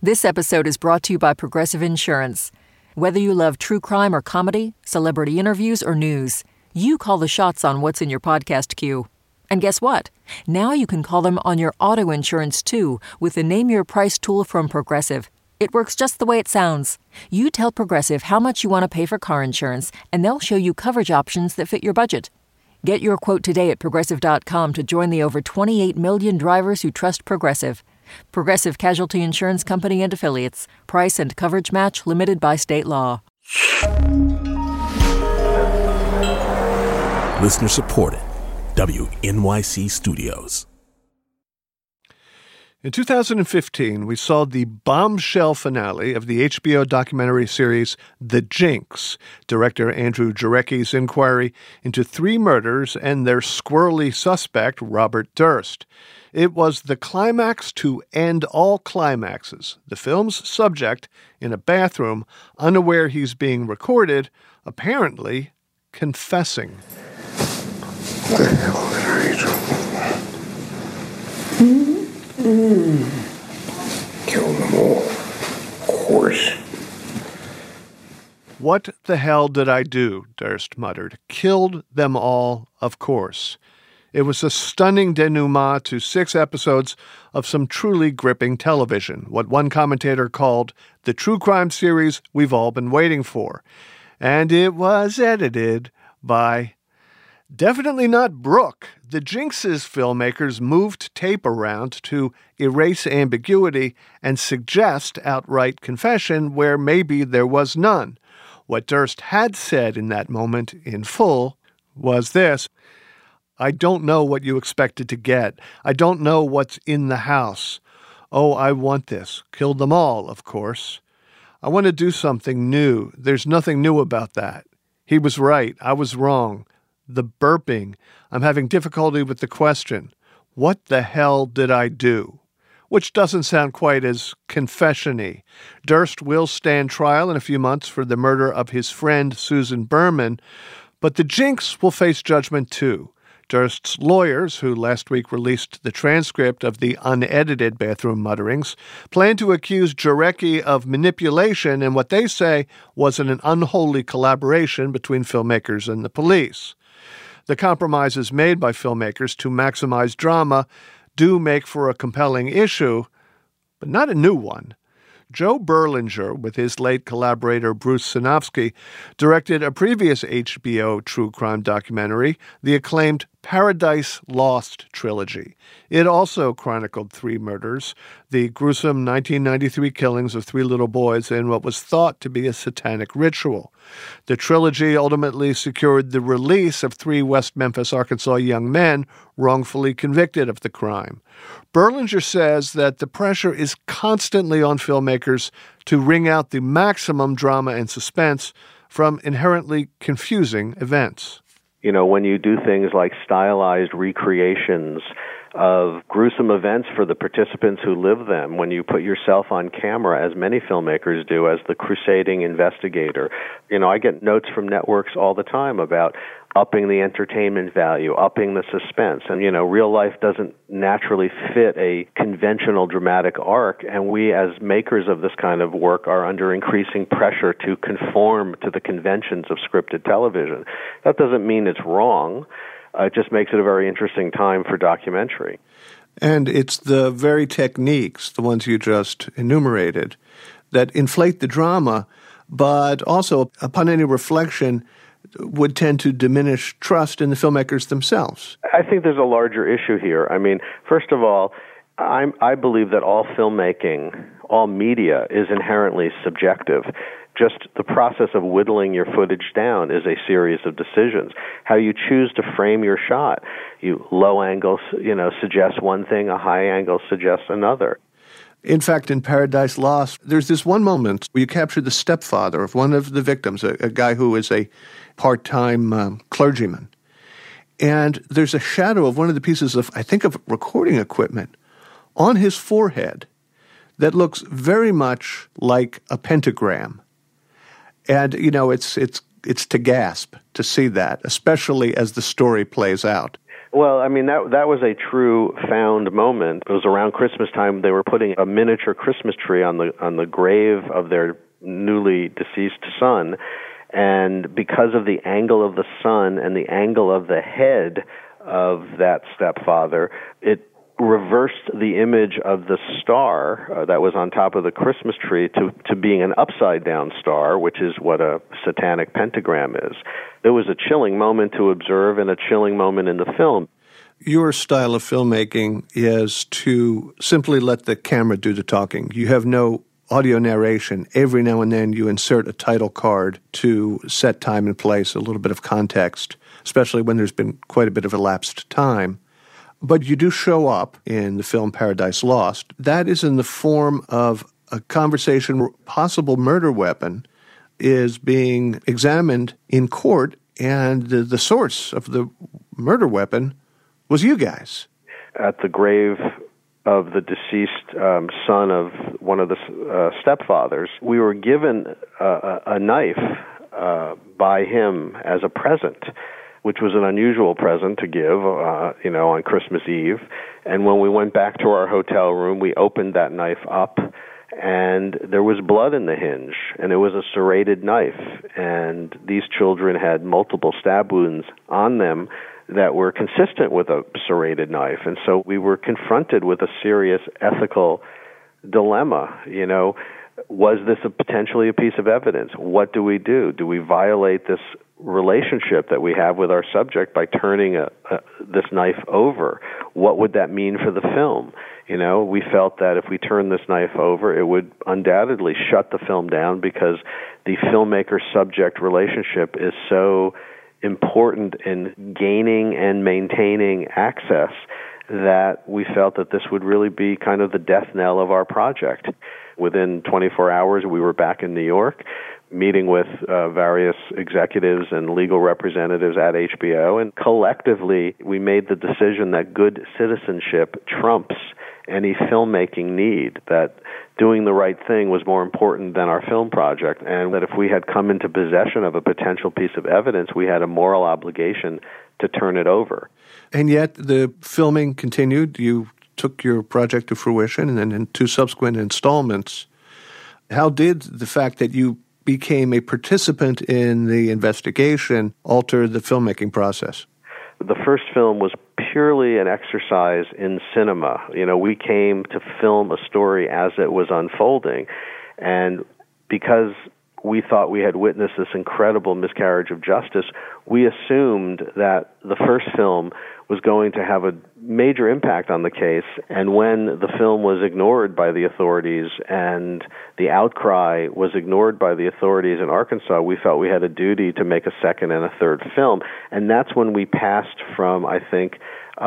This episode is brought to you by Progressive Insurance. Whether you love true crime or comedy, celebrity interviews or news, you call the shots on what's in your podcast queue. And guess what? Now you can call them on your auto insurance too with the Name Your Price tool from Progressive. It works just the way it sounds. You tell Progressive how much you want to pay for car insurance, and they'll show you coverage options that fit your budget. Get your quote today at Progressive.com to join the over 28 million drivers who trust Progressive. Progressive Casualty Insurance Company and Affiliates. Price and coverage match limited by state law. Listener supported. WNYC Studios. In 2015, we saw the bombshell finale of the HBO documentary series The Jinx, director Andrew Jarecki's inquiry into 3 murders and their squirrely suspect, Robert Durst. It was the climax to end all climaxes. The film's subject, in a bathroom, unaware he's being recorded, apparently confessing. What the hell are you doing? Kill them all, of course. What the hell did I do? Durst muttered. Killed them all, of course. It was a stunning denouement to 6 episodes of some truly gripping television, what one commentator called the true crime series we've all been waiting for. And it was edited by definitely not Brooke. The Jinx's filmmakers moved tape around to erase ambiguity and suggest outright confession where maybe there was none. What Durst had said in that moment in full was this: I don't know what you expected to get. I don't know what's in the house. Oh, I want this. Killed them all, of course. I want to do something new. There's nothing new about that. He was right. I was wrong. The burping. I'm having difficulty with the question. What the hell did I do? Which doesn't sound quite as confession-y. Durst will stand trial in a few months for the murder of his friend Susan Berman, but the Jinx will face judgment too. Durst's lawyers, who last week released the transcript of the unedited bathroom mutterings, plan to accuse Jarecki of manipulation in what they say was an unholy collaboration between filmmakers and the police. The compromises made by filmmakers to maximize drama do make for a compelling issue, but not a new one. Joe Berlinger, with his late collaborator Bruce Sinofsky, directed a previous HBO true crime documentary, the acclaimed Paradise Lost trilogy. It also chronicled 3 murders, the gruesome 1993 killings of 3 little boys in what was thought to be a satanic ritual. The trilogy ultimately secured the release of 3 West Memphis, Arkansas young men wrongfully convicted of the crime. Berlinger says that the pressure is constantly on filmmakers to wring out the maximum drama and suspense from inherently confusing events. You know, when you do things like stylized recreations of gruesome events for the participants who live them, when you put yourself on camera, as many filmmakers do, as the crusading investigator. You know, I get notes from networks all the time about upping the entertainment value, upping the suspense. And, you know, real life doesn't naturally fit a conventional dramatic arc, and we as makers of this kind of work are under increasing pressure to conform to the conventions of scripted television. That doesn't mean it's wrong. It just makes it a very interesting time for documentary. And it's the very techniques, the ones you just enumerated, that inflate the drama, but also, upon any reflection, would tend to diminish trust in the filmmakers themselves. I think there's a larger issue here. I mean, first of all, I believe that all filmmaking, all media, is inherently subjective. Just the process of whittling your footage down is a series of decisions. How you choose to frame your shot. You low angles, suggest one thing, a high angle suggests another. In fact, in Paradise Lost, there's this one moment where you capture the stepfather of one of the victims, a guy who is a part-time clergyman. And there's a shadow of one of the pieces of, I think, of recording equipment on his forehead that looks very much like a pentagram. And, it's to gasp to see that, especially as the story plays out. Well, I mean, that was a true found moment. It was around Christmas time. They were putting a miniature Christmas tree on the grave of their newly deceased son, and because of the angle of the sun and the angle of the head of that stepfather, it reversed the image of the star that was on top of the Christmas tree to being an upside-down star, which is what a satanic pentagram is. It was a chilling moment to observe and a chilling moment in the film. Your style of filmmaking is to simply let the camera do the talking. You have no audio narration. Every now and then you insert a title card to set time and place, a little bit of context, especially when there's been quite a bit of elapsed time. But you do show up in the film Paradise Lost. That is in the form of a conversation where a possible murder weapon is being examined in court, and the source of the murder weapon was you guys. At the grave of the deceased son of one of the stepfathers, we were given a knife by him as a present, which was an unusual present to give, on Christmas Eve. And when we went back to our hotel room, we opened that knife up, and there was blood in the hinge, and it was a serrated knife. And these children had multiple stab wounds on them that were consistent with a serrated knife. And so we were confronted with a serious ethical dilemma. Was this potentially a piece of evidence? What do we do? Do we violate this relationship that we have with our subject by turning this knife over? What would that mean for the film? We felt that if we turned this knife over, it would undoubtedly shut the film down, because the filmmaker-subject relationship is so important in gaining and maintaining access that we felt that this would really be kind of the death knell of our project. Within 24 hours, we were back in New York, meeting with various executives and legal representatives at HBO, and collectively we made the decision that good citizenship trumps any filmmaking need, that doing the right thing was more important than our film project, and that if we had come into possession of a potential piece of evidence, we had a moral obligation to turn it over. And yet the filming continued. You took your project to fruition, and then in 2 subsequent installments. How did the fact that you became a participant in the investigation alter the filmmaking process? The first film was purely an exercise in cinema. We came to film a story as it was unfolding, and because we thought we had witnessed this incredible miscarriage of justice, we assumed that the first film was going to have a major impact on the case. And when the film was ignored by the authorities and the outcry was ignored by the authorities in Arkansas, we felt we had a duty to make a second and a third film. And that's when we passed from, I think,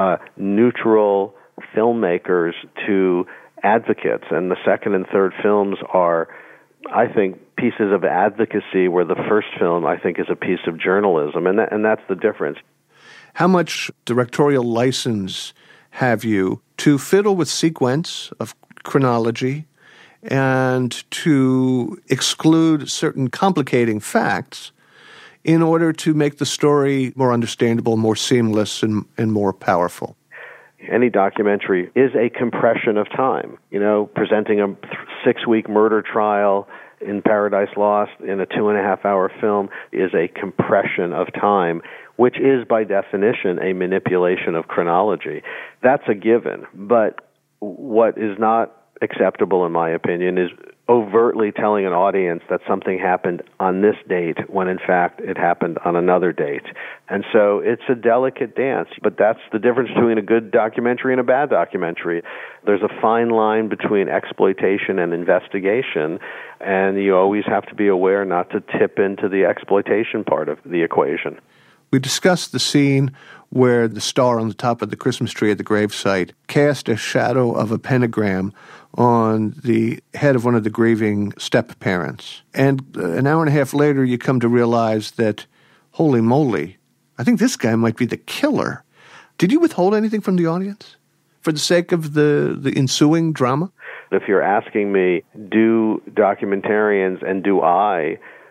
neutral filmmakers to advocates. And the second and third films are, I think, pieces of advocacy, where the first film, I think, is a piece of journalism. And that's the difference. How much directorial license have you to fiddle with sequence of chronology and to exclude certain complicating facts in order to make the story more understandable, more seamless, and more powerful? Any documentary is a compression of time. Presenting a 6-week murder trial in Paradise Lost in a 2.5-hour film is a compression of time, which is by definition a manipulation of chronology. That's a given. But what is not acceptable, in my opinion, is overtly telling an audience that something happened on this date when in fact it happened on another date. And so it's a delicate dance, but that's the difference between a good documentary and a bad documentary. There's a fine line between exploitation and investigation, and you always have to be aware not to tip into the exploitation part of the equation. We discussed the scene where the star on the top of the Christmas tree at the gravesite cast a shadow of a pentagram on the head of one of the grieving step-parents. And an hour and a half later, you come to realize that, holy moly, I think this guy might be the killer. Did you withhold anything from the audience for the sake of the ensuing drama? If you're asking me, do documentarians and do I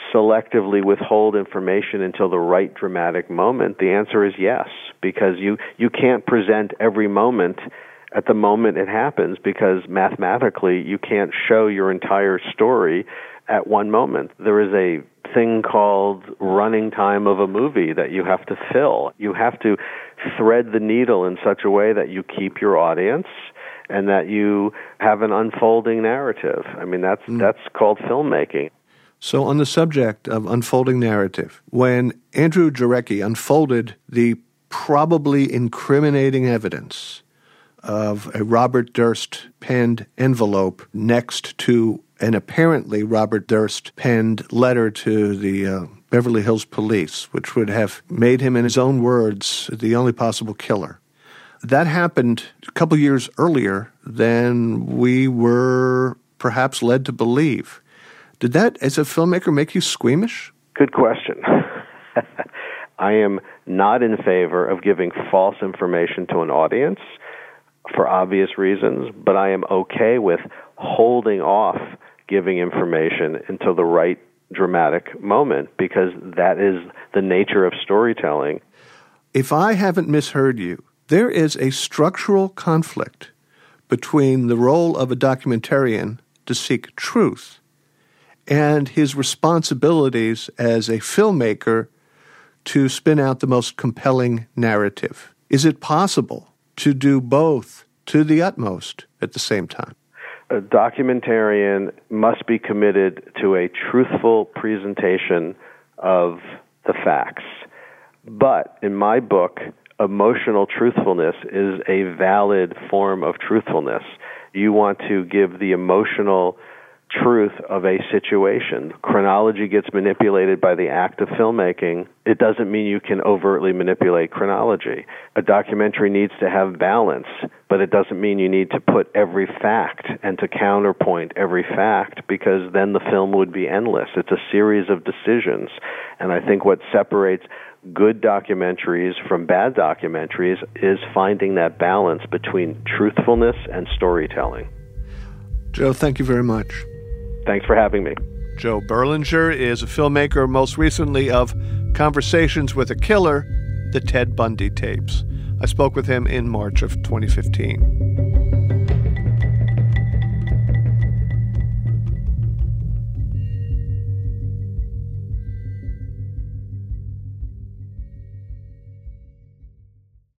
selectively withhold information until the right dramatic moment? The answer is yes, because you can't present every moment at the moment it happens, because mathematically you can't show your entire story at one moment. There is a thing called running time of a movie that you have to fill. You have to thread the needle in such a way that you keep your audience and that you have an unfolding narrative. I mean, that's called filmmaking. So on the subject of unfolding narrative, when Andrew Jarecki unfolded the probably incriminating evidence of a Robert Durst penned envelope next to an apparently Robert Durst penned letter to the Beverly Hills Police, which would have made him, in his own words, the only possible killer. That happened a couple years earlier than we were perhaps led to believe. Did that, as a filmmaker, make you squeamish? Good question. I am not in favor of giving false information to an audience for obvious reasons, but I am okay with holding off giving information until the right dramatic moment, because that is the nature of storytelling. If I haven't misheard you, there is a structural conflict between the role of a documentarian to seek truth and his responsibilities as a filmmaker to spin out the most compelling narrative. Is it possible to do both to the utmost at the same time? A documentarian must be committed to a truthful presentation of the facts. But in my book, emotional truthfulness is a valid form of truthfulness. You want to give the emotional truth of a situation. Chronology gets manipulated by the act of filmmaking. It doesn't mean you can overtly manipulate chronology. A documentary needs to have balance, but it doesn't mean you need to put every fact and to counterpoint every fact, because then the film would be endless. It's a series of decisions. And I think what separates good documentaries from bad documentaries is finding that balance between truthfulness and storytelling. Joe, thank you very much. Thanks for having me. Joe Berlinger is a filmmaker, most recently of Conversations with a Killer, the Ted Bundy tapes. I spoke with him in March of 2015.